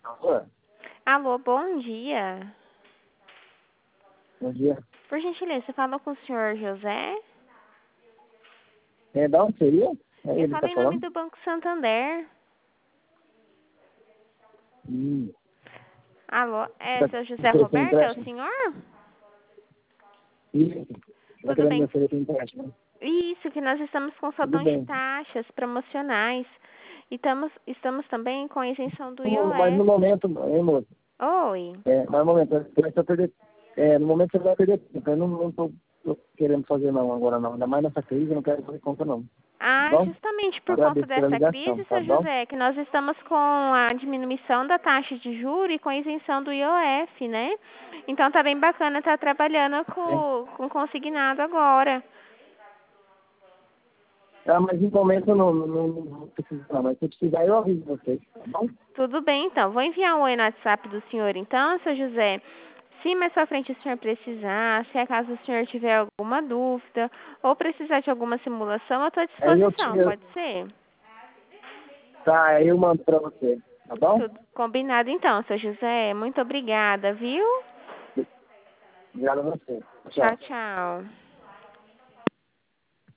Alô? Alô, bom dia. Bom dia. Por gentileza, você falou com o senhor José? Da onde seria? É Eu ele que tá falei em nome falando? do Banco Santander. Hum. Alô, Tá seu José oferecendo Roberto, é o empréstimo? senhor? Isso. Tá Tudo querendo me bem? oferecer empréstimo? Isso, que nós estamos com Tudo saldão de bem. taxas promocionais. E estamos também com a isenção do Mas no IOF. momento, hein, moço? Oi. Mas no momento, você vai perder, no momento você vai perder tempo. Eu não tô querendo fazer não agora não. Ainda mais nessa crise, eu não quero fazer conta não. Tá Ah, bom? justamente por conta Agradeço pela dessa ligação, crise, tá seu bom? José, que nós estamos com a diminuição da taxa de juros e com a isenção do IOF, né? Então tá bem bacana estar trabalhando É. com consignado agora. Mas no momento eu não preciso não. Mas se precisar eu aviso vocês, tá bom? Tudo bem, então. Vou enviar um oi no WhatsApp do senhor, então, seu José. Se mais pra frente o senhor precisar, se acaso o senhor tiver alguma dúvida ou precisar de alguma simulação, eu estou à Aí eu disposição, pode ser? tá, aí eu mando pra você, tá bom? Tudo combinado, então, seu José. Muito obrigada, viu? Obrigado a você. Tchau, Tchau. tchau.